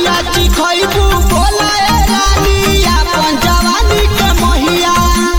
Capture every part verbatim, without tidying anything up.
कहिया चिखैबू बोला ए रानी अपन जवानी के महिया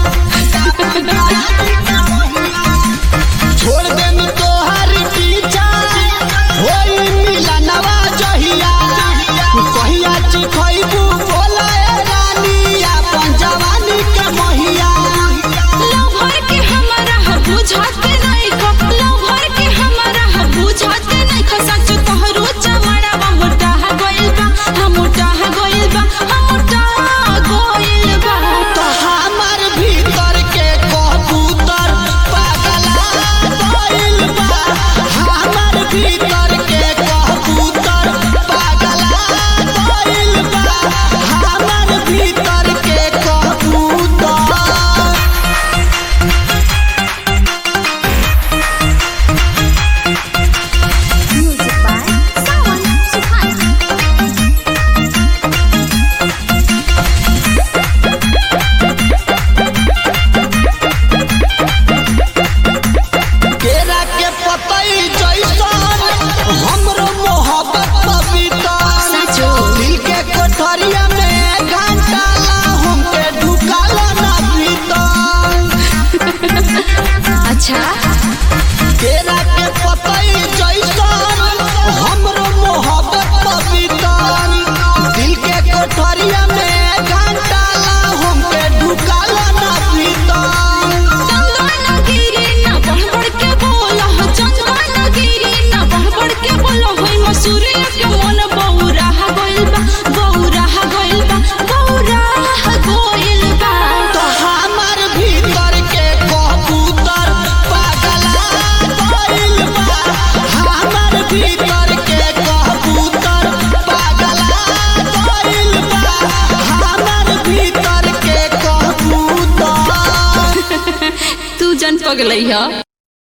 छोड़ देम तोहर पीछा होई मिलनवा जहिया कहिया चिखैबू बोला ए रानी अपन जवानी के महिया लव भर के हमरा बुझाते नहीं को लव भर के हमरा बुझाते नहीं को सच तोहरो चमड़ा मोटा गइल बा हम मोटा गइल बा हम मोटा गइल बा तो हमर भीतर के कबूतर पागला गइल बा हमर भीतर के कबूतर पागला गइल बा हमर भीतर के कबूतर म्यूजिक बाय सावन सुहाना केरा के पतई जैसन हमरो मोहब्बत पवित्र सचो। दिल के कोठरिया में घंटा ला हमके ढुकाला ना भीतर अच्छा केरा के पतई जैसन हमरो मोहब्बत पवित्र दिल के कोठरिया में घंटा ला हमके ढुकाला ना भीतर चंदन गिरी ना बढ़ बढ़ के बोला चंदन गिरी ना बढ़ बढ़ के बोला होई मसूरी के मन बौरा गइल बा बौरा गइल बा बौरा गइल बा तो हमर भीतर के कबूतर पागला गइल बा हमर भीतर के कबूतर पागला गइल बा हमर भीतर के कबूतर तू जन पगलई ह